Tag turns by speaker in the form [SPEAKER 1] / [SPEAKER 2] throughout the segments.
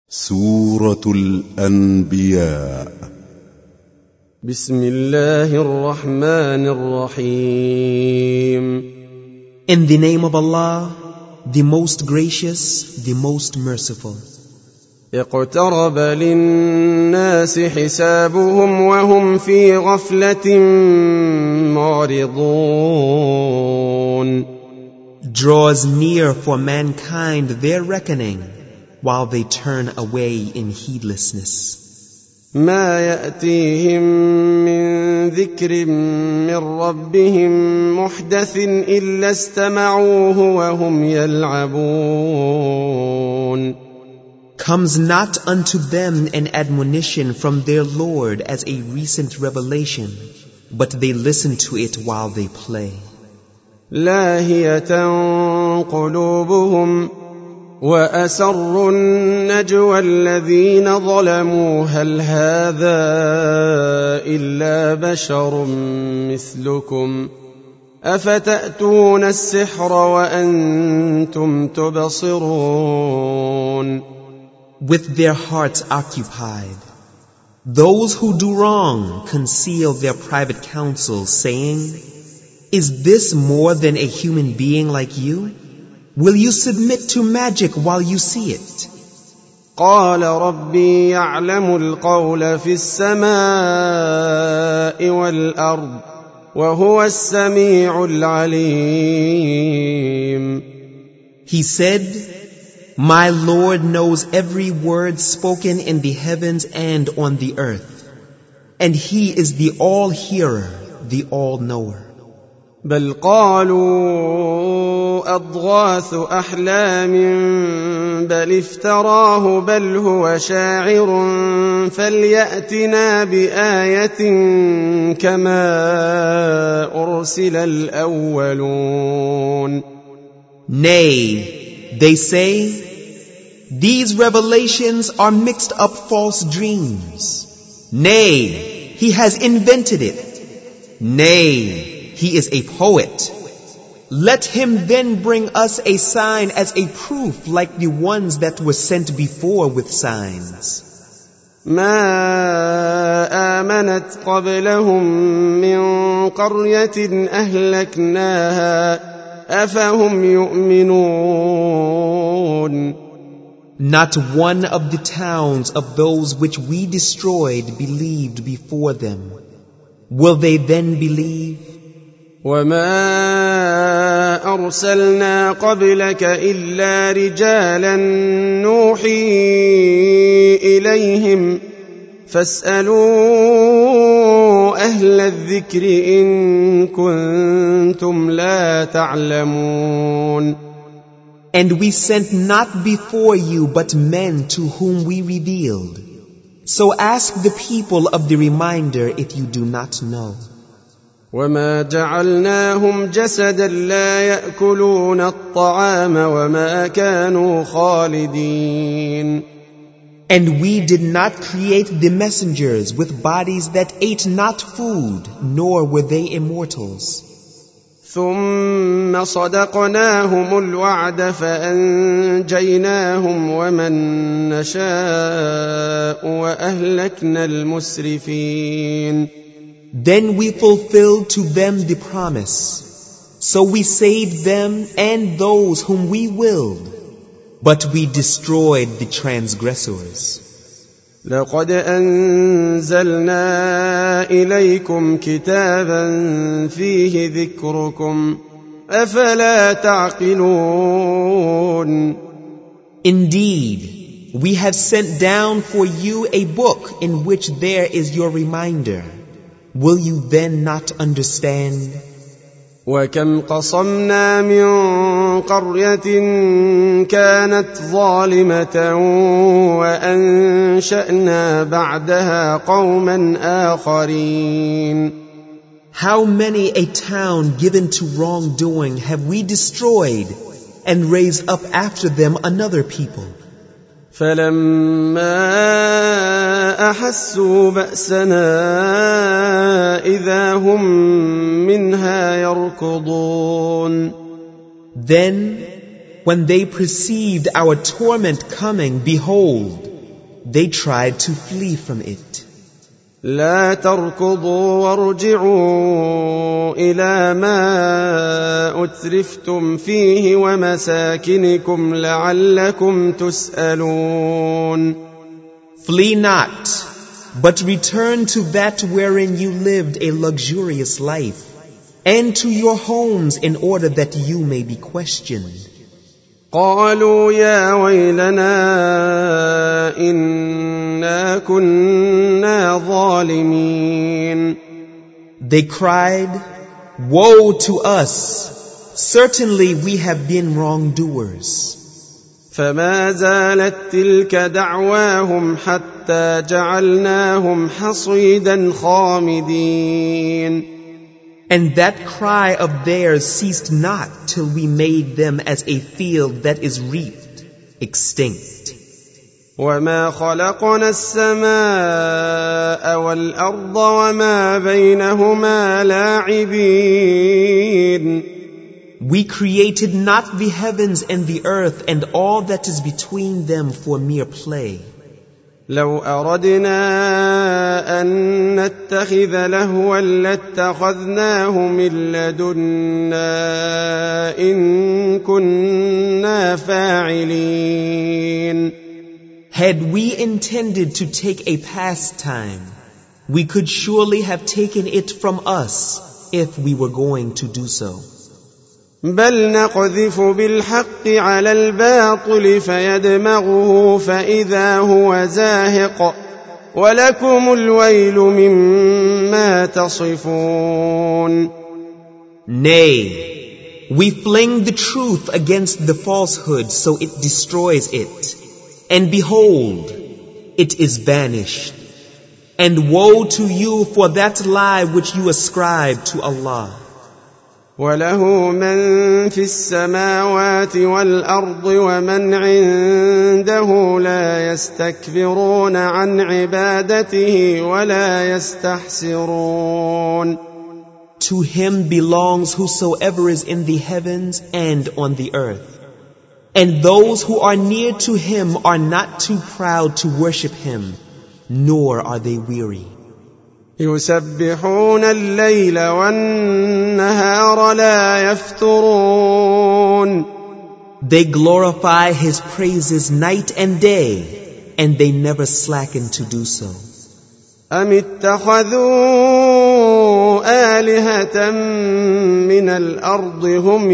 [SPEAKER 1] سورة الأنبياء.
[SPEAKER 2] بسم الله الرحمن الرحيم.
[SPEAKER 3] In the name of Allah, the most gracious, the most merciful.
[SPEAKER 2] اقترب للناس حسابهم وهم في غفلة معرضون.
[SPEAKER 3] Draws near for mankind their reckoning, while they turn away in heedlessness.
[SPEAKER 2] ما يأتيهم من ذكر من ربهم محدث إلا استمعوه وهم يلعبون.
[SPEAKER 3] Comes not unto them an admonition from their Lord as a recent revelation, but they listen to it while they play.
[SPEAKER 2] لاهية قلوبهم وأسروا النجوى الذين ظلموا هل هذا إلا بشر مثلكم أفتأتون السحر وأنتم تبصرون.
[SPEAKER 3] With their hearts occupied, those who do wrong conceal their private counsel, saying, "Is this more than a human being like you? Will you submit to magic while you see it?"
[SPEAKER 2] قال ربي يعلم القول في السماء والأرض وهو السميع العليم.
[SPEAKER 3] He said, "My Lord knows every word spoken in the heavens and on the earth, and He is the all-hearer, the all-knower."
[SPEAKER 2] بل قالوا أضغاث أحلام بل افتراه بل هو شاعر فليأتنا بآية كما أرسل الأولون.
[SPEAKER 3] Nay, they say, these revelations are mixed up false dreams. Nay, he has invented it. Nay, he is a poet. Let him then bring us a sign as a proof like the ones that were sent before with signs.
[SPEAKER 2] ما آمنت قبلهم من قرية أهلكناها أفهم يؤمنون.
[SPEAKER 3] Not one of the towns of those which we destroyed believed before them. Will they then believe?
[SPEAKER 2] وما أرسلنا قبلك إلا رجالا نوحي إليهم فاسألوا أهل الذكر إن كنتم لا تعلمون.
[SPEAKER 3] And we sent not before you but men to whom we revealed. So ask the people of the reminder if you do not know.
[SPEAKER 2] وما جعلناهم جسدا لا يأكلون الطعام وما كانوا خالدين.
[SPEAKER 3] And we did not create the messengers with bodies that ate not food, nor were they immortals.
[SPEAKER 2] ثم صدقناهم الوعد فأنجيناهم ومن نشاء وأهلكنا المسرفين.
[SPEAKER 3] Then we fulfilled to them the promise. So we saved them and those whom we willed, but we destroyed the transgressors.
[SPEAKER 2] لقد أنزلنا إليكم كتابا فيه ذكركم أفلا تعقلون.
[SPEAKER 3] Indeed, we have sent down for you a book in which there is your reminder. Will you then not understand?
[SPEAKER 2] وكم قصمنا من قرية كانت ظالمة وأنشأنا بعدها قوما آخرين.
[SPEAKER 3] How many a town given to wrongdoing have we destroyed and raised up after them another people?
[SPEAKER 2] فلما أحسوا بأسنا إذا هم منها يركضون.
[SPEAKER 3] Then, when they perceived our torment coming, behold, they tried to flee from it.
[SPEAKER 2] لا تركضوا وارجعوا إلى ما أترفتم فيه ومساكنكم لعلكم تسألون.
[SPEAKER 3] Flee not, but return to that wherein you lived a luxurious life, and to your homes in order that you may be questioned.
[SPEAKER 2] قالوا يا ويلنا إنا كنا ظالمين.
[SPEAKER 3] They cried, "Woe to us! Certainly we have been wrongdoers."
[SPEAKER 2] فما زالت تلك دعواهم حتى جعلناهم حصيدا خامدين.
[SPEAKER 3] And that cry of theirs ceased not till we made them as a field that is reaped, extinct.
[SPEAKER 2] وما خلقنا السماء والأرض وما بينهما لاعبين.
[SPEAKER 3] We created not the heavens and the earth and all that is between them for mere play.
[SPEAKER 2] لو أردنا أن نتخذ لهوا لاتخذناه من لدنا إن كنا فاعلين.
[SPEAKER 3] Had we intended to take a pastime, we could surely have taken it from us if we were going to do so.
[SPEAKER 2] بل نقذف بالحق على الباطل فيدمغه فإذا هو زاهق ولكم الويل مما تصفون.
[SPEAKER 3] Nay, we fling the truth against the falsehood so it destroys it. And behold, it is banished. And woe to you for that lie which you ascribe to Allah.
[SPEAKER 2] وله من في السماوات والأرض ومن عنده لا يستكبرون عن عبادته ولا يستحسرون.
[SPEAKER 3] To him belongs whosoever is in the heavens and on the earth. And those who are near to him are not too proud to worship him, nor are they weary.
[SPEAKER 2] يسبحون الليل والنهار لا يفترون.
[SPEAKER 3] They glorify his praises night and day, and they never slacken to do so.
[SPEAKER 2] أم اتخذوا آلهة من الأرض هم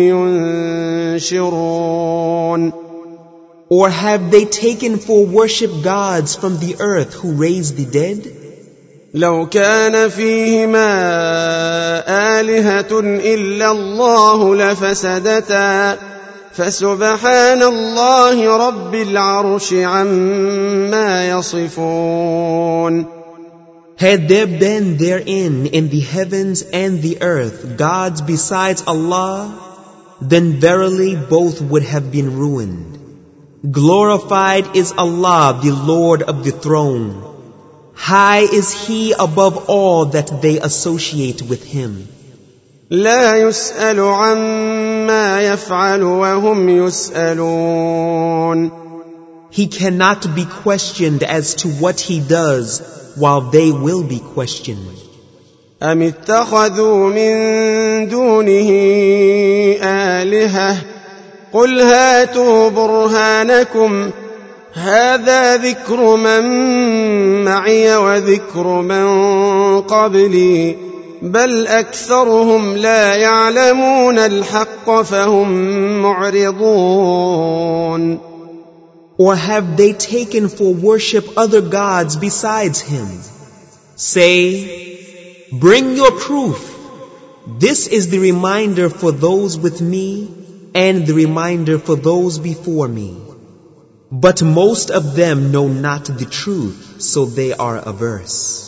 [SPEAKER 2] ينشرون.
[SPEAKER 3] Or have they taken for worship gods from the earth who raise the dead?
[SPEAKER 2] لو كان فيهما آلهة إلا الله لفسدتا فسبحان الله رب العرش عما يصفون.
[SPEAKER 3] Had there been therein in the heavens and the earth gods besides Allah, then verily both would have been ruined. Glorified is Allah, the Lord of the throne. High is He above all that they associate with Him.
[SPEAKER 2] لا يسأل عما يفعل وهم يسألون.
[SPEAKER 3] He cannot be questioned as to what He does, while they will be questioned.
[SPEAKER 2] أم اتخذوا من دونه آلهة قل هاتوا برهانكم هذا ذكر من معي وذكر من قبلي بل أكثرهم لا يعلمون الحق فهم معرضون.
[SPEAKER 3] Or have they taken for worship other gods besides Him? Say, bring your proof. This is the reminder for those with me and the reminder for those before me. But most of them know not the truth, so they are averse.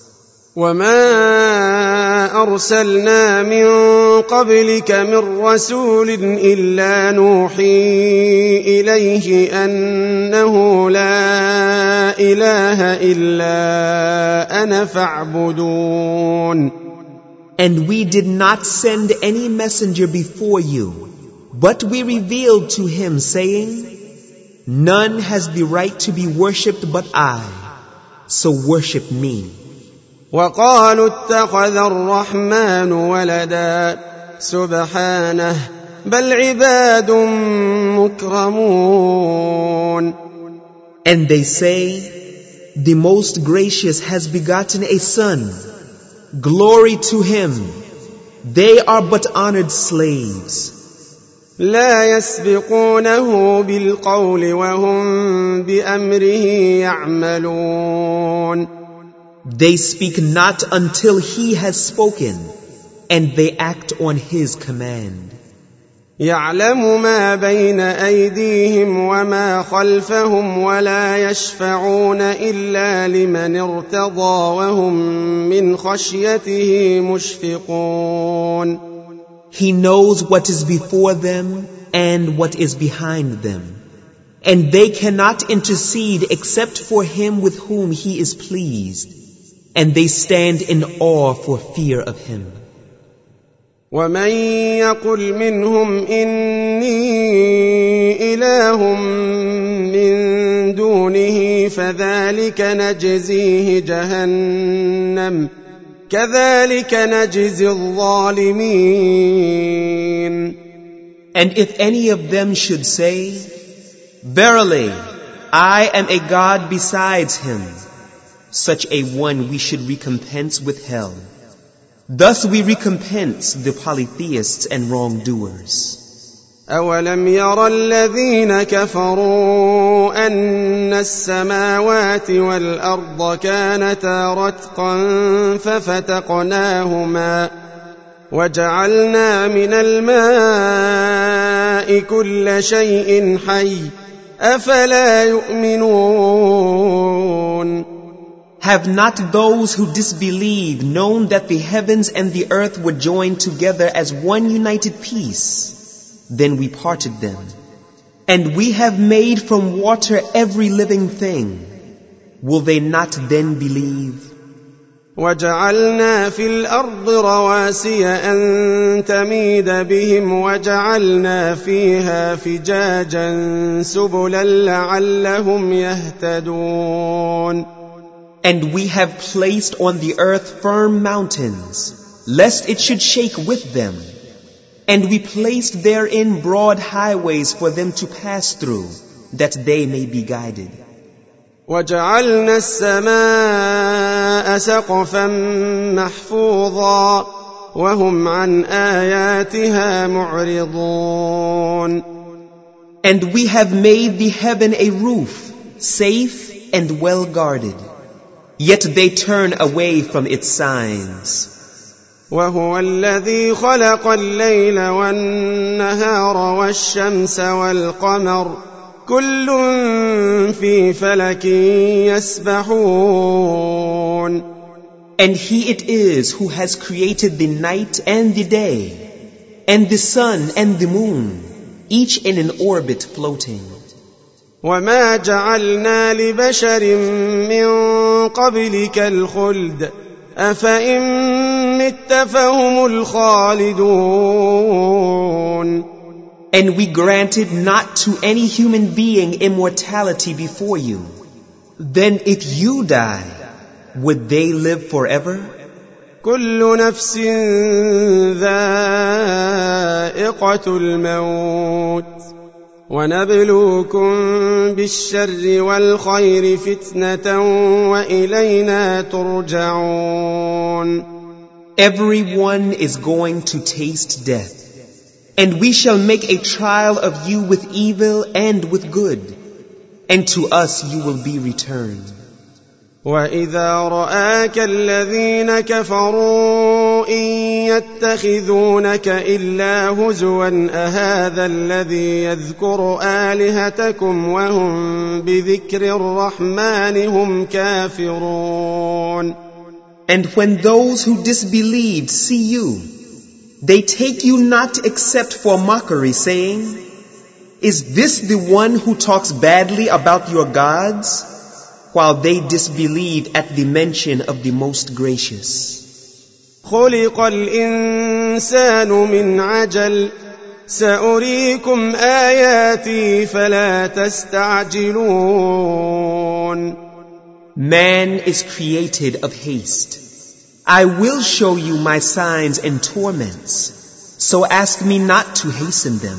[SPEAKER 2] وما أرسلنا من قبلك من رسول إلا نوحي إليه أنه لا إله إلا أنا فاعبدون.
[SPEAKER 3] And we did not send any messenger before you, but we revealed to him saying, None has the right to be worshipped but I, so worship me.
[SPEAKER 2] وقالوا اتخذ الرحمن ولدا سبحانه بل عباد مكرمون.
[SPEAKER 3] And they say, the Most Gracious has begotten a son. Glory to him. They are but honored slaves.
[SPEAKER 2] لا يسبقونه بالقول وهم بأمره يعملون.
[SPEAKER 3] They speak not until he has spoken, and they act on his command.
[SPEAKER 2] يعلم ما بين أيديهم وما خلفهم ولا يشفعون إلا لمن ارتضى وهم من خشيته مشفقون.
[SPEAKER 3] He knows what is before them and what is behind them, and they cannot intercede except for him with whom he is pleased, and they stand in awe for fear of him.
[SPEAKER 2] ومن يقل منهم إني إله من دونه فذلك نجزيه جهنم كذلك نجزي الظالمين.
[SPEAKER 3] And if any of them should say, verily, I am a God besides him, such a one we should recompense with hell. Thus we recompense the polytheists and wrongdoers.
[SPEAKER 2] أولم ير الذين كفروا أن السماوات والأرض كانتا رتقا ففتقناهما وجعلنا من الماء كل شيء حي أفلا يؤمنون.
[SPEAKER 3] Have not those who disbelieve known that the heavens and the earth were joined together as one united piece? Then we parted them. And we have made from water every living thing. Will they not then believe?
[SPEAKER 2] وجعلنا في الأرض رواسي أن تميد بهم وجعلنا فيها فجاجا سبلا لعلهم يهتدون.
[SPEAKER 3] And we have placed on the earth firm mountains, lest it should shake with them. And we placed therein broad highways for them to pass through, that they may be guided.
[SPEAKER 2] وجعلنا السماء سقفا محفوظا وهم عن آياتها معرضون.
[SPEAKER 3] And we have made the heaven a roof, safe and well guarded. Yet they turn away from its signs.
[SPEAKER 2] وهو الذي خلق الليل والنهار والشمس والقمر كل في فلك يسبحون.
[SPEAKER 3] And he it is who has created the night and the day, and the sun and the moon, each in an orbit floating.
[SPEAKER 2] وما جعلنا لبشر من قبلك الخلد أفإن مت فهم الخالدون.
[SPEAKER 3] And we granted not to any human being immortality before you. Then if you die, would they live forever?
[SPEAKER 2] كل نفس ذائقة الموت ونبلوكم بالشر والخير فتنة وإلينا ترجعون.
[SPEAKER 3] Everyone is going to taste death, and we shall make a trial of you with evil and with good, and to us you will be returned.
[SPEAKER 2] وإذا رآك الذين كفروا إن يتخذونك إلا هزوا أهذا الذي يذكر آلهتكم وهم بذكر الرحمن هم كافرون.
[SPEAKER 3] And when those who disbelieved see you, they take you not except for mockery, saying, Is this the one who talks badly about your gods? While they disbelieved at the mention of the Most Gracious.
[SPEAKER 2] خلق الإنسان من عجل سأريكم آياتي فلا تستعجلون.
[SPEAKER 3] Man is created of haste. I will show you my signs and torments, so ask me not to hasten them.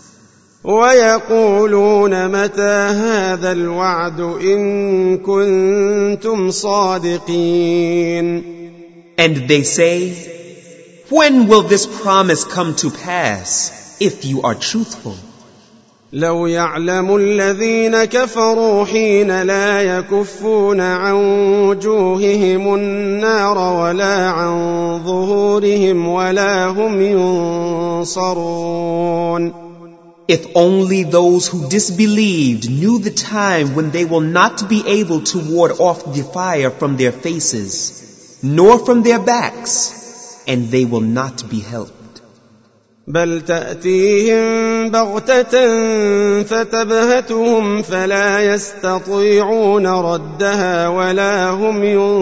[SPEAKER 2] ويقولون متى هذا الوعد إن كنتم صادقين.
[SPEAKER 3] And they say, when will this promise come to pass, if you are truthful?
[SPEAKER 2] لو يعلم الذين كفروا حين لا يكفون عن وجوههم النار ولا عن ظهورهم ولا هم ينصرون.
[SPEAKER 3] If only those who disbelieved knew the time when they will not be able to ward off the fire from their faces, nor from their backs, and they will not be helped.
[SPEAKER 2] بل تأتيهم بغتة فتبهتهم فلا يستطيعون ردها ولا هم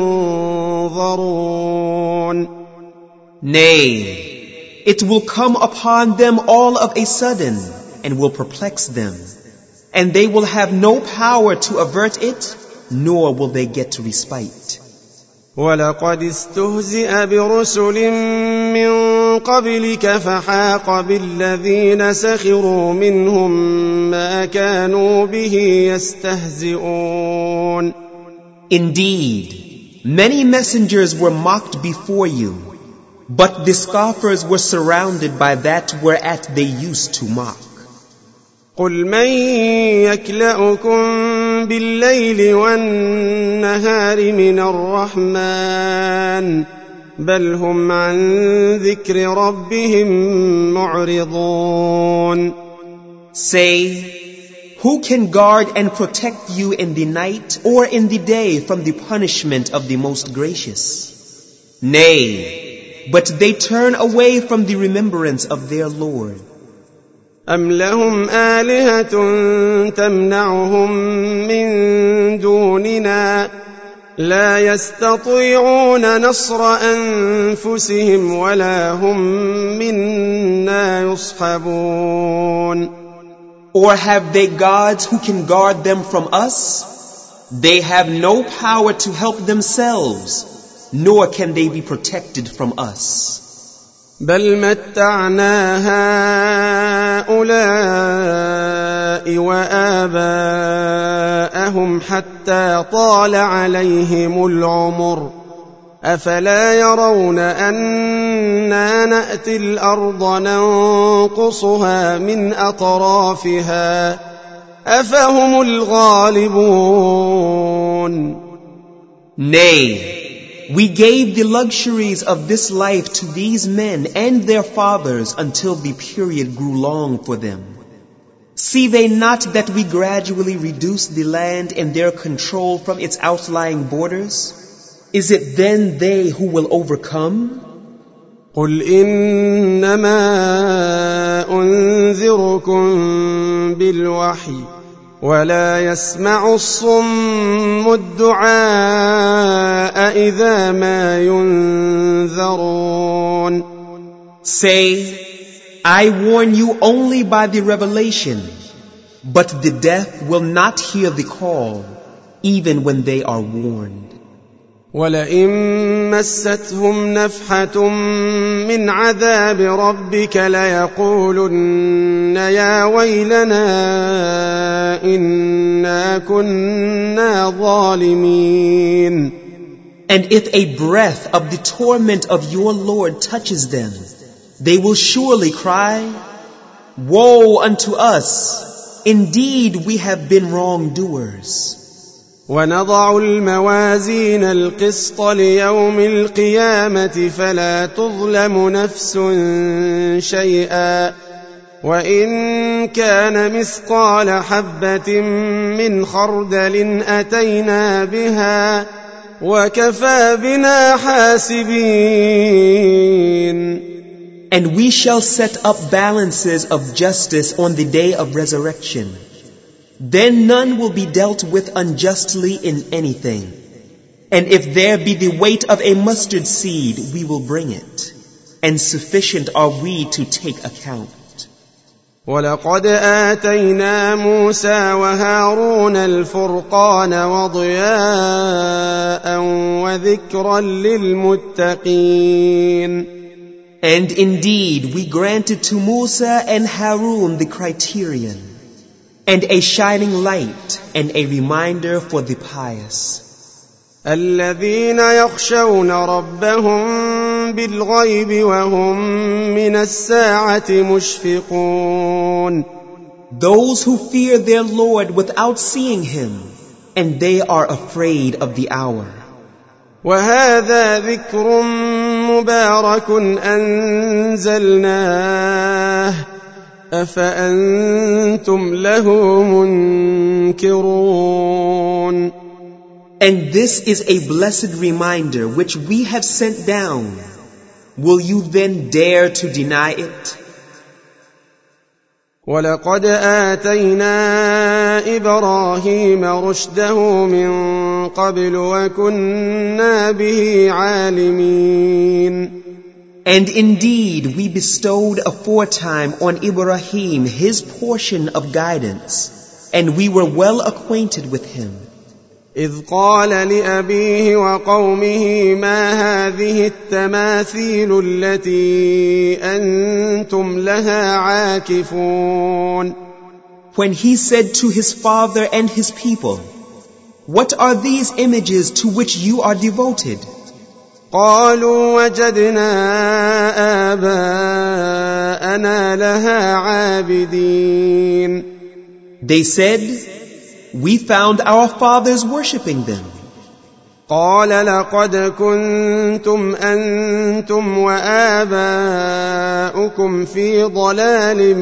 [SPEAKER 2] ينظرون.
[SPEAKER 3] Nay, it will come upon them all of a sudden and will perplex them, and they will have no power to avert it, nor will they get respite.
[SPEAKER 2] ولقد استهزئ برسل من قبلك فحاق بالذين سخروا منهم ما كانوا به يستهزئون.
[SPEAKER 3] Indeed, many messengers were mocked before you, but the scoffers were surrounded by that whereat they used to mock.
[SPEAKER 2] قل من يكلؤكم بالليل والنهار من الرحمن بل هم عن ذكر ربهم معرضون.
[SPEAKER 3] Say, who can guard and protect you in the night or in the day from the punishment of the Most Gracious? Nay, but they turn away from the remembrance of their Lord.
[SPEAKER 2] أم لهم آلهة تمنعهم من دوننا لا يستطيعون نصر أنفسهم ولا هم منا يصحبون.
[SPEAKER 3] Or have they gods who can guard them from us? They have no power to help themselves, nor can they be protected from us.
[SPEAKER 2] بل متعنا هؤلاء وآباءهم حتى طال عليهم العمر أفلا يرون أنا نأتي الأرض ننقصها من أطرافها أفهم الغالبون.
[SPEAKER 3] Nay, we gave the luxuries of this life to these men and their fathers until the period grew long for them. See they not that we gradually reduce the land and their control from its outlying borders? Is it then they who will overcome?
[SPEAKER 2] قل إنما أنذركم بالوحي ولا يسمع الصم الدعاء إذا ما ينذرون.
[SPEAKER 3] Say, I warn you only by the revelation, but the deaf will not hear the call, even when they are warned.
[SPEAKER 2] ولئن مستهم نفحة من عذاب ربك ليقولن يا ويلنا إنا كنا ظالمين.
[SPEAKER 3] And if a breath of the torment of your Lord touches them, they will surely cry, Woe unto us! Indeed we have been wrongdoers.
[SPEAKER 2] ونضع الموازين القسط ليوم القيامة فلا تظلم نفس شيئا وإن كان مثقال حبة من خردل أتينا بها وكفى بنا حاسبين.
[SPEAKER 3] And we shall set up balances of justice on the day of resurrection. Then none will be dealt with unjustly in anything. And if there be the weight of a mustard seed, we will bring it. And sufficient are we to take account.
[SPEAKER 2] ولقد آتينا موسى وهارون الفرقان وضياء وذكرا للمتقين.
[SPEAKER 3] And indeed, we granted to Musa and Harun the criterion, and a shining light, and a reminder for the pious.
[SPEAKER 2] الذين يخشون ربهم بالغيب وهم من الساعة مشفقون.
[SPEAKER 3] Those who fear their Lord without seeing Him, and they are afraid of the hour.
[SPEAKER 2] وهذا ذكر مبارك أنزلناه أفأنتم له منكرون.
[SPEAKER 3] And this is a blessed reminder which we have sent down. Will you then dare to deny it?
[SPEAKER 2] ولقد آتينا إبراهيم رشده من قبل وكنا به عالمين.
[SPEAKER 3] And indeed, we bestowed aforetime on Ibrahim his portion of guidance, and we were well acquainted with him.
[SPEAKER 2] إذ قال لأبيه وقومه ما هذه التماثيل التي أنتم لها عاكفون.
[SPEAKER 3] When he said to his father and his people, what are these images to which you are devoted?
[SPEAKER 2] قالوا وجدنا آباءنا لها عابدين.
[SPEAKER 3] They said, we found our fathers worshipping them.
[SPEAKER 2] قال لقد كنتم أنتم وآباؤكم في ضلال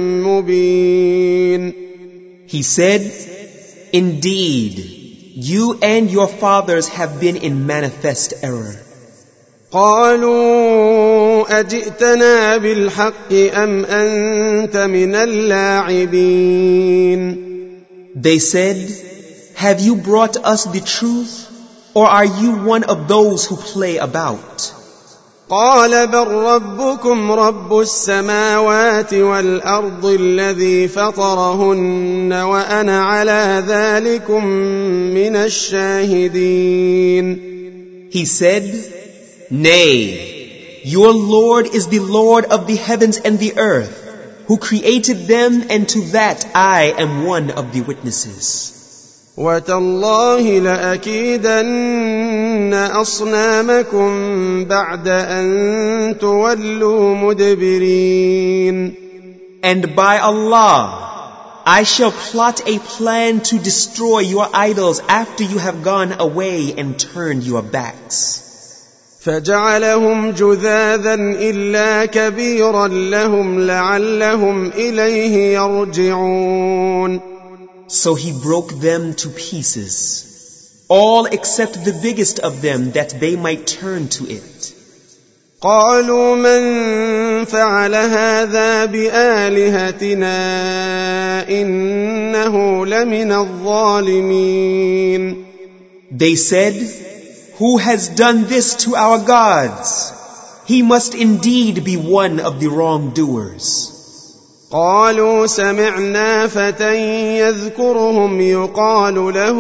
[SPEAKER 2] مبين.
[SPEAKER 3] He said, indeed, you and your fathers have been in manifest error.
[SPEAKER 2] قالوا أجئتنا بالحق أم أنت من اللاعبين.
[SPEAKER 3] They said, have you brought us the truth, or are you one of those who play about?
[SPEAKER 2] قال بل ربكم رب السماوات والأرض الذي فطرهن وأنا على ذلكم من الشاهدين.
[SPEAKER 3] He said, nay, your Lord is the Lord of the heavens and the earth, who created them, and to that I am one of the witnesses.
[SPEAKER 2] وتالله لأكيدن أصنامكم بعد أن تولوا مدبرين.
[SPEAKER 3] And by Allah, I shall plot a plan to destroy your idols after you have gone away and turned your backs.
[SPEAKER 2] فجعلهم جذاذا إلا كبيرا لهم لعلهم إليه يرجعون.
[SPEAKER 3] So he broke them to pieces, all except the biggest of them, that they might turn to it.
[SPEAKER 2] قالوا من فعل هذا بآلهتنا إنه لمن الظالمين.
[SPEAKER 3] They said, who has done this to our gods? He must indeed be one of the wrongdoers.
[SPEAKER 2] قالوا سمعنا فتى يذكرهم يقال له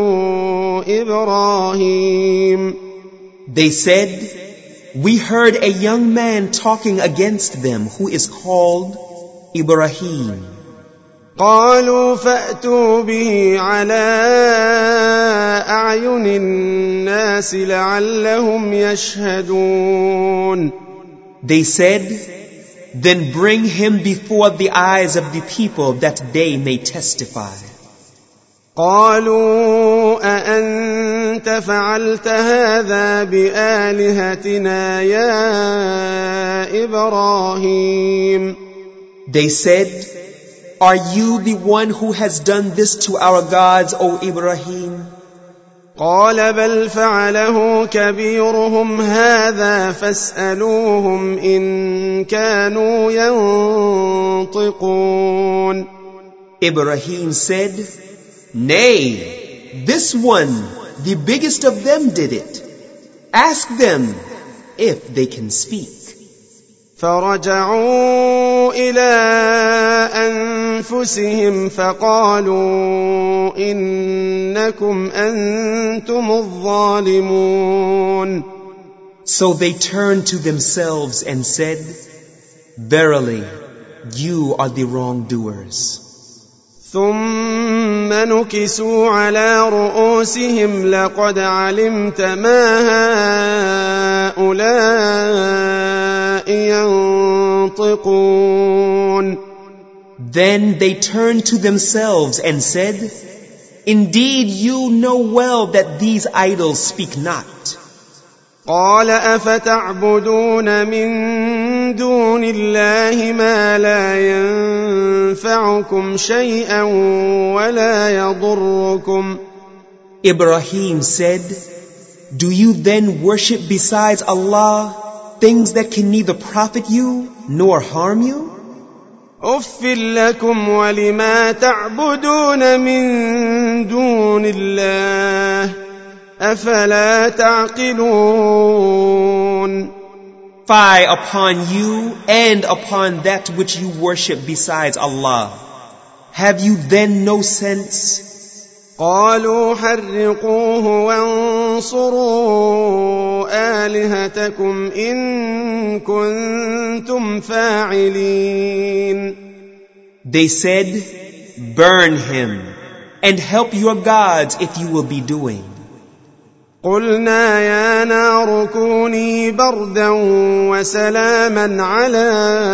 [SPEAKER 2] إبراهيم.
[SPEAKER 3] They said, we heard a young man talking against them who is called Ibrahim.
[SPEAKER 2] قالوا فأتوا به على أعين الناس لعلهم يشهدون.
[SPEAKER 3] They said, then bring him before the eyes of the people that they may testify.
[SPEAKER 2] قالوا أأنت فعلت هذا بآلهتنا يا إبراهيم.
[SPEAKER 3] They said, are you the one who has done this to our gods, O Ibrahim?
[SPEAKER 2] قال بل فعله كبيرهم هذا فاسألوهم إن كانوا ينطقون.
[SPEAKER 3] Ibrahim said, nay, this one, the biggest of them, did it. Ask them if they can speak.
[SPEAKER 2] فرجعوا إلى أنفسهم فقالوا إنكم أنتم الظالمون.
[SPEAKER 3] So they turned to themselves and said, Verily, you are the wrongdoers.
[SPEAKER 2] ثم نكسوا على رؤوسهم لقد علمت ما هؤلاء ينطقون.
[SPEAKER 3] Then they turned to themselves and said, Indeed, you know well that these idols speak not.
[SPEAKER 2] قال أفتعبدون من دون الله ما لا ينفعكم شيئا ولا يضركم.
[SPEAKER 3] Ibrahim said, Do you then worship besides Allah things that can neither profit you nor harm you?
[SPEAKER 2] أف لكم ولما تعبدون من دون الله أفلا تعقلون.
[SPEAKER 3] Fie upon you and upon that which you worship besides Allah. Have you then no sense?
[SPEAKER 2] قالوا حرقوه وانصروا آلهتكم إن كنتم فاعلين.
[SPEAKER 3] They said, Burn him and help your gods if you will be doing.
[SPEAKER 2] قلنا يا نار كوني بردا وسلاما على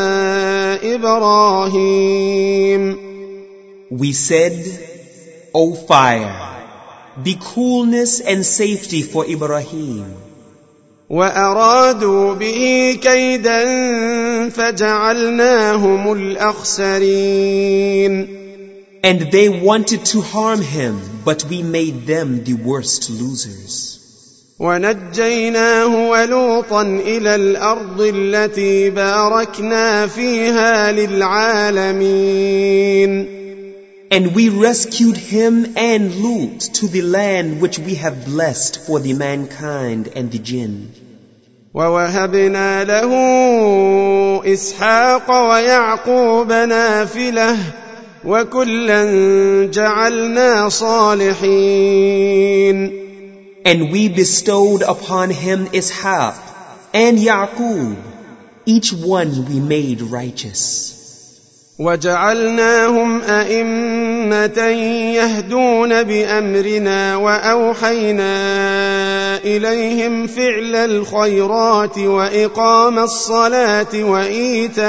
[SPEAKER 2] إبراهيم.
[SPEAKER 3] We said, O fire, be coolness and safety for Ibrahim.
[SPEAKER 2] وأرادوا به كيدا فجعلناهم الأخسرين.
[SPEAKER 3] And they wanted to harm him, but we made them the worst losers.
[SPEAKER 2] ونجيناه ولوطا إلى الأرض التي باركنا فيها للعالمين.
[SPEAKER 3] And we rescued him and Lut to the land which we have blessed for the mankind and the jinn.
[SPEAKER 2] ووهبنا له إسحاق ويعقوب نافلة وكلا جعلنا صالحين.
[SPEAKER 3] And we bestowed upon him Ishaq and Yaqub, each one we made righteous.
[SPEAKER 2] وجعلناهم أئمة يهدون بأمرنا وأوحينا إليهم فعل الخيرات وإقام الصلاة وإيتاء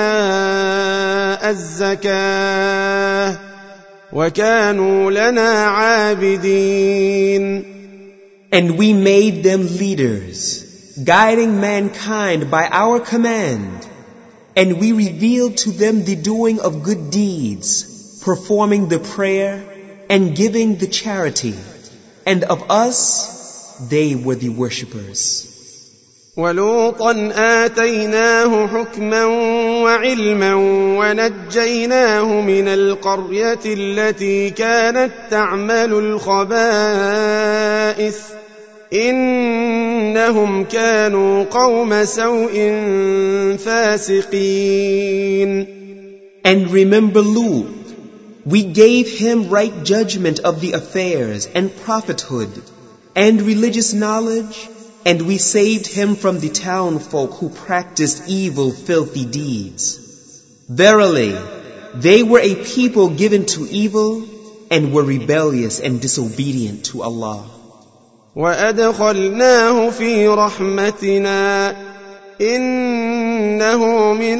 [SPEAKER 2] الزكاة وكانوا لنا عابدين.
[SPEAKER 3] And we made them leaders, guiding mankind by our command. And we revealed to them the doing of good deeds, performing the prayer and giving the charity. And of us, they were the worshippers.
[SPEAKER 2] ولوطا آتيناه حكما وعلما ونجيناه من القرية التي كانت تعمل الخبائث إنهم كانوا قوم سوء فاسقين.
[SPEAKER 3] And remember Lut, we gave him right judgment of the affairs and prophethood and religious knowledge, and we saved him from the townfolk who practiced evil, filthy deeds. Verily, they were a people given to evil and were rebellious and disobedient to Allah.
[SPEAKER 2] وأدخلناه في رحمتنا إنه من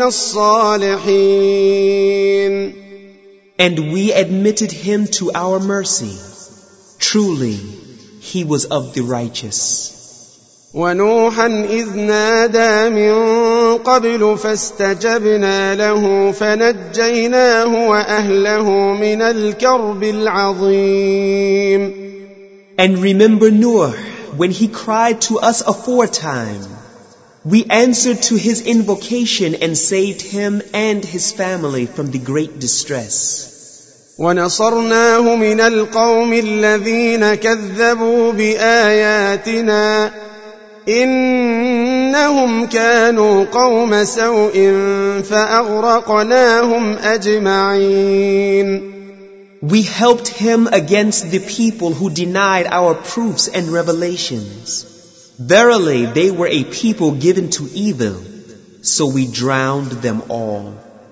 [SPEAKER 2] الصالحين.
[SPEAKER 3] And we admitted him to our mercy. Truly, he was of the righteous.
[SPEAKER 2] ونوحا إذ نادى من قبل فاستجبنا له فنجيناه وأهله من الكرب العظيم.
[SPEAKER 3] And remember Noah, when he cried to us aforetime, we answered to his invocation and saved him and his family from the great distress.
[SPEAKER 2] ونصرناه من القوم الذين كذبوا بآياتنا إن إنهم كانوا قوم سوء فأغرقناهم أجمعين.
[SPEAKER 3] We helped him against the people who denied our proofs and revelations. Verily, they were a people given to evil, so we drowned them all.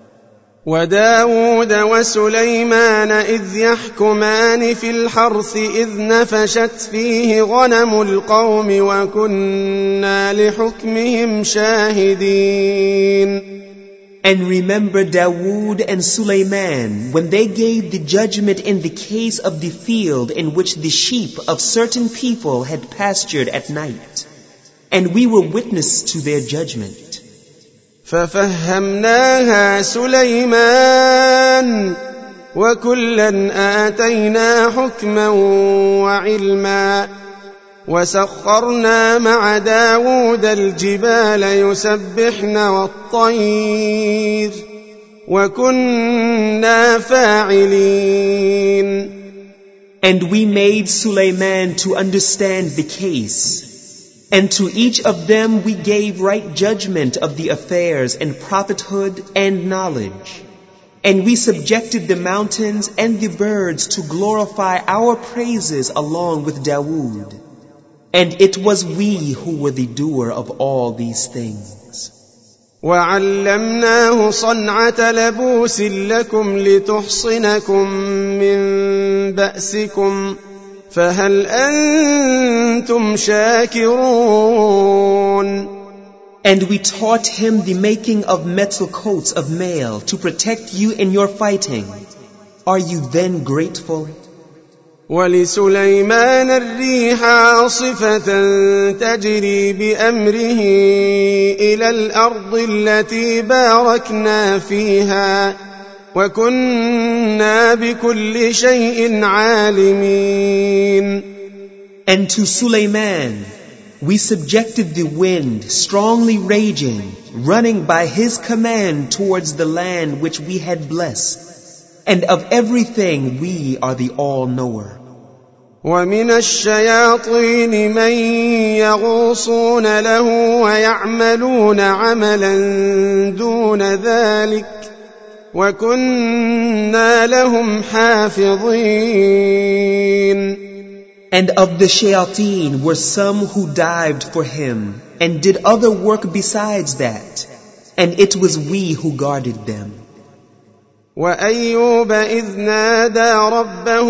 [SPEAKER 2] وداود وسليمان إذ يحكمان في الحرث إذ نفشت فيه غنم القوم وكنا لحكمهم شاهدين.
[SPEAKER 3] And remember Dawood and Sulaiman when they gave the judgment in the case of the field in which the sheep of certain people had pastured at night. And we were witness to their judgment.
[SPEAKER 2] ففهمناها سليمان وكلا آتينا حكما وعلما وسخرنا مع داود الجبال يسبحن والطير وكنا فاعلين.
[SPEAKER 3] And we made Sulaiman to understand the case, and to each of them we gave right judgment of the affairs and prophethood and knowledge. And we subjected the mountains and the birds to glorify our praises along with Dawood. And it was we who were the doer of all these things.
[SPEAKER 2] وعلمناه صنعة لبوس لكم لتحصنكم من بأسكم فهل أنتم شاكرون.
[SPEAKER 3] And we taught him the making of metal coats of mail to protect you in your fighting. Are you then grateful?
[SPEAKER 2] ولسليمان الريح عاصفة تجري بأمره إلى الأرض التي باركنا فيها وكنا بكل شيء عالمين.
[SPEAKER 3] And to Sulaiman we subjected the wind strongly raging, running by his command towards the land which we had blessed. And of everything we are the all-knower.
[SPEAKER 2] ومن الشياطين من يغوصون له ويعملون عملا دون ذلك وكنا لهم حافظين.
[SPEAKER 3] And of the shayateen were some who dived for him and did other work besides that, and it was we who guarded them.
[SPEAKER 2] وأيوب إذ نادى ربه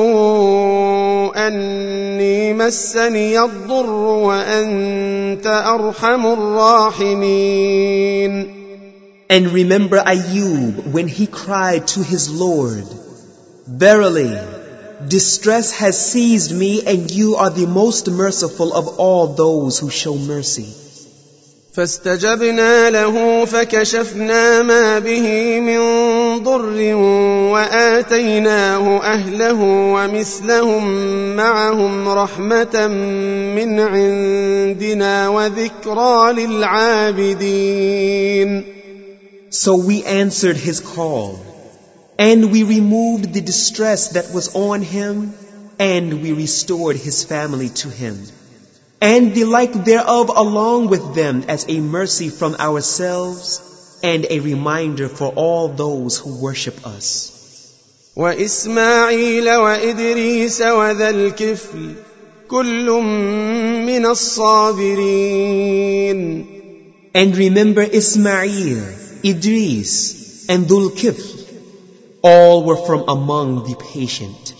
[SPEAKER 2] أني مسني الضر وأنت أرحم الراحمين.
[SPEAKER 3] And remember Ayub when he cried to his Lord, Verily, distress has seized me and you are the most merciful of all those who show mercy.
[SPEAKER 2] فاستجبنا له فكشفنا ما به من ضر وآتيناه أهله ومثلهم معهم رحمة من عندنا وذكرى للعابدين.
[SPEAKER 3] So we answered his call, and we removed the distress that was on him, and we restored his family to him. And the like thereof along with them as a mercy from ourselves and a reminder for all those who worship us.
[SPEAKER 2] وإسماعيل وإدريس وذا الكفل كل من الصابرين.
[SPEAKER 3] And remember Ismail, Idris, and Dhul Kifl, all were from among the patient.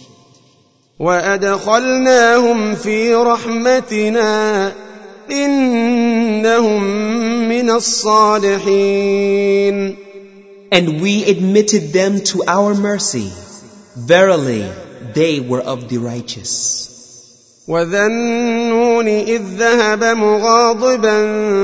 [SPEAKER 2] وأدخلناهم في رحمتنا إنهم من الصالحين.
[SPEAKER 3] And we admitted them to our mercy. Verily, they were of the righteous.
[SPEAKER 2] وذا النون إذ ذهب مغاضبا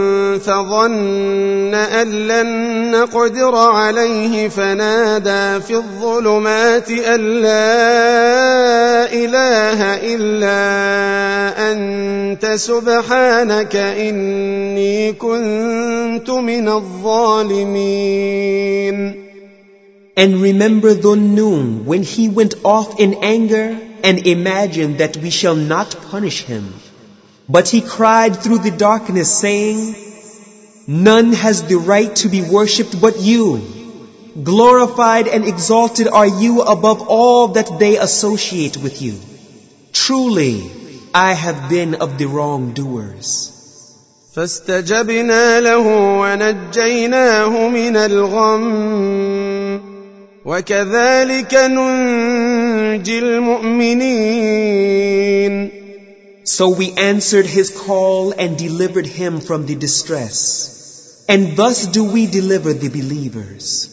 [SPEAKER 2] فظن أن لن نقدر عليه فنادى في الظلمات أن لا إله إلا أنت سبحانك إني كنت من الظالمين.
[SPEAKER 3] And remember Dhunnun when he went off in anger and imagined that we shall not punish him. But he cried through the darkness saying, None has the right to be worshipped but you. Glorified and exalted are you above all that they associate with you. Truly, I have been of the wrongdoers.
[SPEAKER 2] فاستجبنا له ونجيناه من الغم وكذلك ننجي المؤمنين.
[SPEAKER 3] So we answered his call and delivered him from the distress. And thus do we deliver the believers.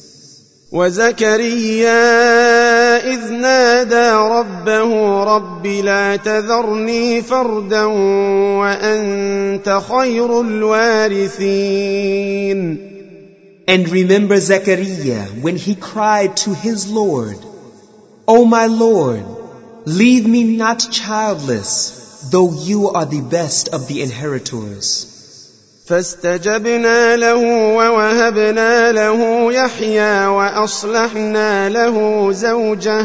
[SPEAKER 2] وزكريا إذ نادى ربه رب لا تذرني فردا وأنت خير الوارثين.
[SPEAKER 3] And remember Zechariah when he cried to his Lord, O my Lord, leave me not childless, though you are the best of the inheritors.
[SPEAKER 2] فاستجبنا له ووهبنا له يحيى وأصلحنا له زوجه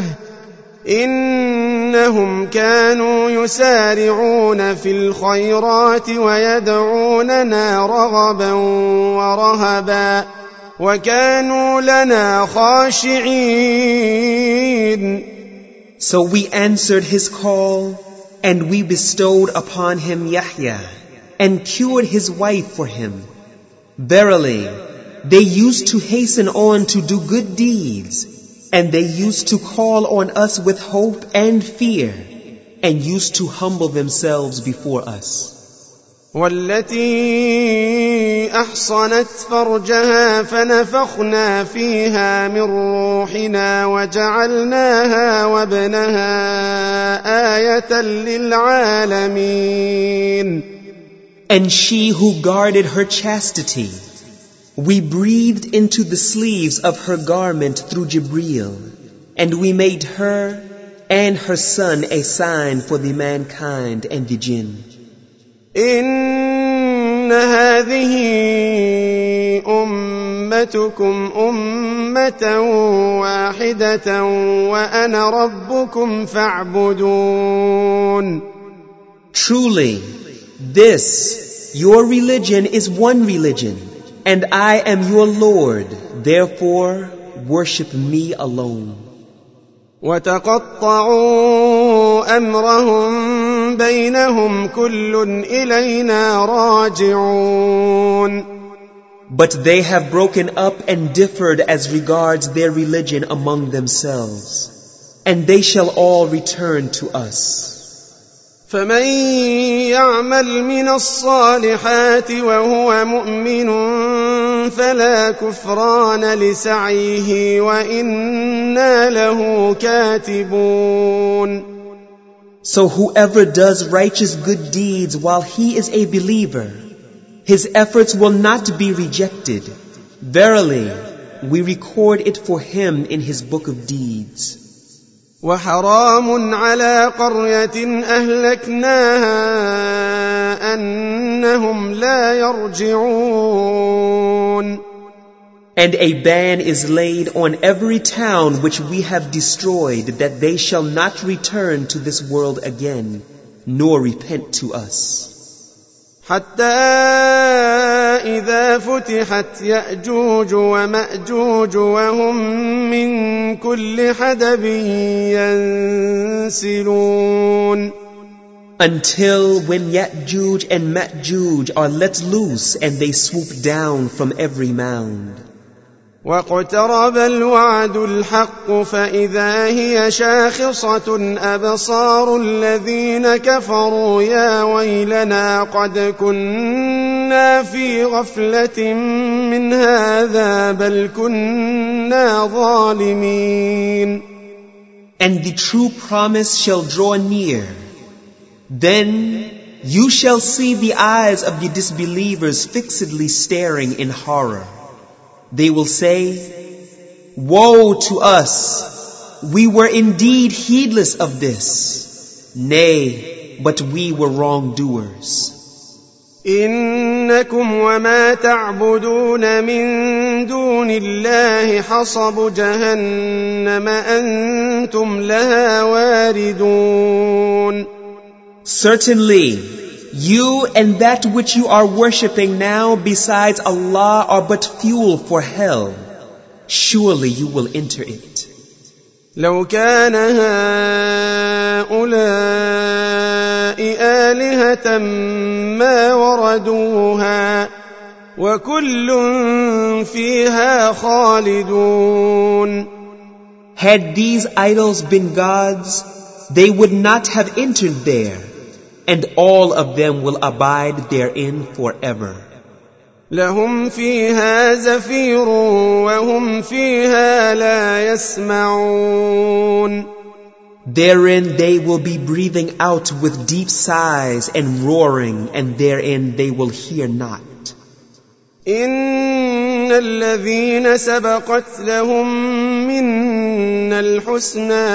[SPEAKER 2] إنهم كانوا يسارعون في الخيرات ويدعوننا رغبا ورهبا وكانوا لنا خاشعين.
[SPEAKER 3] So we answered his call, and we bestowed upon him Yahya, and cured his wife for him. Verily, they used to hasten on to do good deeds, and they used to call on us with hope and fear, and used to humble themselves before us.
[SPEAKER 2] والتي أحصنت فرجها فنفخنا فيها من روحنا وجعلناها وابنها آية للعالمين.
[SPEAKER 3] And she who guarded her chastity, we breathed into the sleeves of her garment through Jibreel, and we made her and her son a sign for the mankind and the jinn.
[SPEAKER 2] إن هذه أمتكم أمة واحدة وأنا ربكم فاعبدون.
[SPEAKER 3] Truly, this, your religion is one religion, and I am your Lord, therefore worship me alone.
[SPEAKER 2] وتقطعوا أمرهم بينهم كل إلينا راجعون.
[SPEAKER 3] But they have broken up and differed as regards their religion among themselves, and they shall all return to us.
[SPEAKER 2] فمن يعمل من الصالحات وهو مؤمن فلا كفران لسعيه وإنا له كاتبون.
[SPEAKER 3] So whoever does righteous good deeds while he is a believer, his efforts will not be rejected. Verily, we record it for him in his book of deeds.
[SPEAKER 2] وحرام على قرية أهلكناها أنهم لا يرجعون.
[SPEAKER 3] And a ban is laid on every town which we have destroyed, that they shall not return to this world again, nor repent to us.
[SPEAKER 2] حتى إذا فتحت يأجوج ومأجوج وهم من كل حدب ينسلون.
[SPEAKER 3] Until when Ya'juj and Ma'juj are let loose and they swoop down from every mound.
[SPEAKER 2] واقترب الوعد الحق فإذا هي شاخصة أبصار الذين كفروا يا ويلنا قد كنا في غفلة من هذا بل كنا ظالمين.
[SPEAKER 3] And the true promise shall draw near. Then you shall see the eyes of the disbelievers fixedly staring in horror. They will say, Woe to us! We were indeed heedless of this. Nay, but we were wrongdoers.
[SPEAKER 2] إنكم وما تعبدون من دون الله حصب جهنم أنتم لها واردون.
[SPEAKER 3] Certainly, You and that which you are worshipping now besides Allah are but fuel for hell. Surely you will enter it.
[SPEAKER 2] لو كان هؤلاء آلهة ما وردوها وكل فيها خالدون.
[SPEAKER 3] Had these idols been gods, they would not have entered there, and all of them will abide therein forever.
[SPEAKER 2] لهم فيها زفير وهم فيها لا يسمعون.
[SPEAKER 3] Therein they will be breathing out with deep sighs and roaring, and therein they will hear not.
[SPEAKER 2] إن الذين سبقت لهم منا الحسنى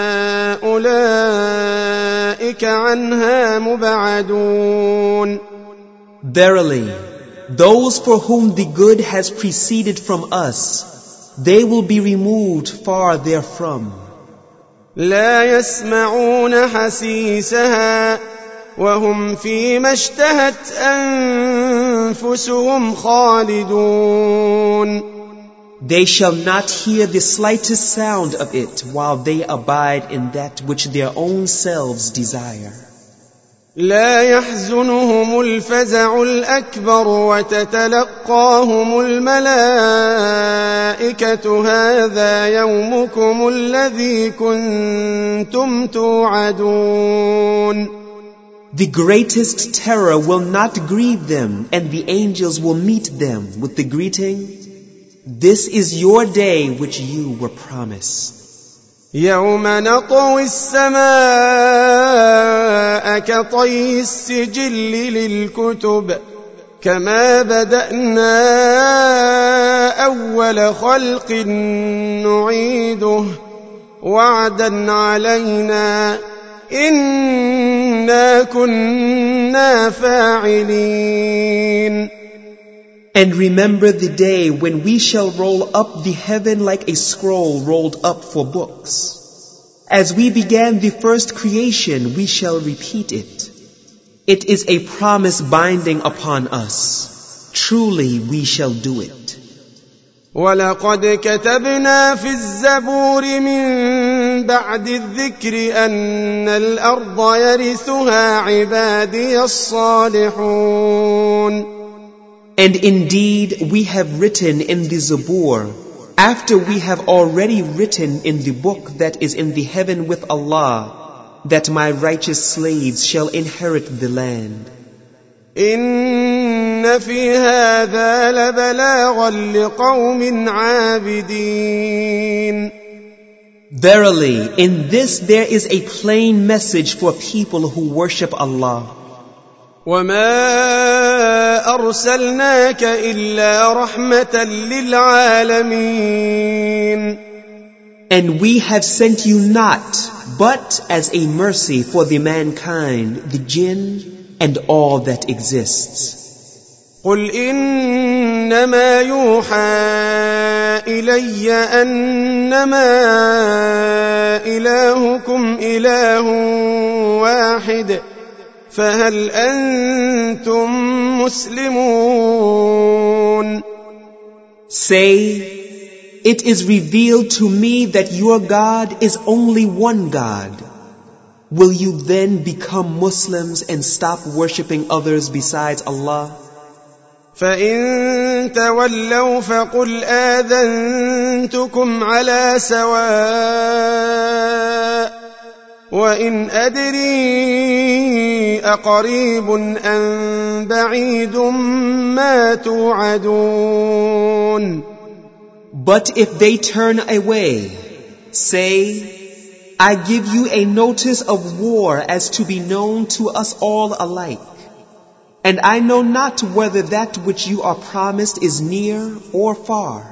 [SPEAKER 2] أولئك عنها مبعدون.
[SPEAKER 3] Verily, those for whom the good has preceded from us, they will be removed far therefrom.
[SPEAKER 2] لا يسمعون حسيسها وهم فيما اشتهت أنفسهم خالدون.
[SPEAKER 3] They shall not hear the slightest sound of it while they abide in that which their own selves desire.
[SPEAKER 2] لا يحزنهم الفزع الأكبر وتتلقاهم الملائكة هذا يومكم الذي كنتم توعدون.
[SPEAKER 3] The greatest terror will not grieve them, and the angels will meet them with the greeting, "This is your day which you were promised."
[SPEAKER 2] يوم نطوي السماء كطي السجل للكتب كما بدأنا أول خلق نعيده وعدا علينا إنا كنا فاعلين.
[SPEAKER 3] And remember the day when we shall roll up the heaven like a scroll rolled up for books. As we began the first creation, we shall repeat it. It is a promise binding upon us. Truly we shall do it.
[SPEAKER 2] وَلَقَدْ كَتَبْنَا فِي الزَّبُورِ مِن بَعْدِ الذِّكْرِ أَنَّ الْأَرْضَ يَرِثُهَا عِبَادِيَ الصَّالِحُونَ.
[SPEAKER 3] And indeed we have written in the Zabur, after we have already written in the book that is in the heaven with Allah, that my righteous slaves shall inherit the land.
[SPEAKER 2] إن في هذا لبلاغا لقوم عابدين.
[SPEAKER 3] Verily, in this there is a plain message for people who worship Allah.
[SPEAKER 2] وما أرسلناك إلا رحمة للعالمين.
[SPEAKER 3] And we have sent you not but as a mercy for the mankind, the jinn, and all that exists.
[SPEAKER 2] قل إنما يوحى إلي أنما إلهكم إله واحد فهل أنتم مسلمون.
[SPEAKER 3] Say, it is revealed to me that your God is only one God. Will you then become Muslims and stop worshipping others besides Allah?
[SPEAKER 2] فإن تولوا فقل آذنتكم على سواء وإن أدري أقريب أم بعيد ما توعدون.
[SPEAKER 3] But if they turn away, say, I give you a notice of war as to be known to us all alike. And I know not whether that which you are promised is near or far.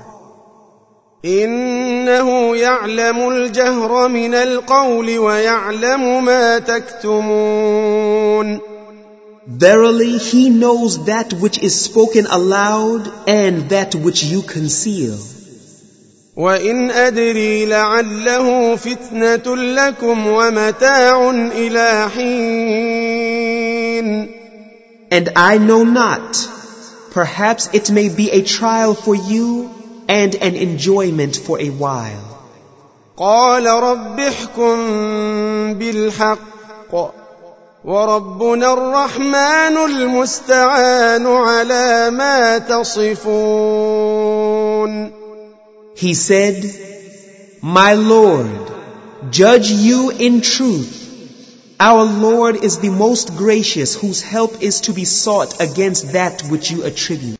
[SPEAKER 2] إنه يعلم الجهر من القول ويعلم ما تكتمون.
[SPEAKER 3] Verily, he knows that which is spoken aloud and that which you conceal.
[SPEAKER 2] وإن أدري لعله فتنة لكم ومتاع إلى حين
[SPEAKER 3] And I know not, perhaps it may be a trial for you and an enjoyment for a while.
[SPEAKER 2] قال رب احكم بالحق وربنا الرحمن المستعان على ما تصفون.
[SPEAKER 3] He said, My Lord, judge you in truth. Our Lord is the most gracious, whose help is to be sought against that which you attribute.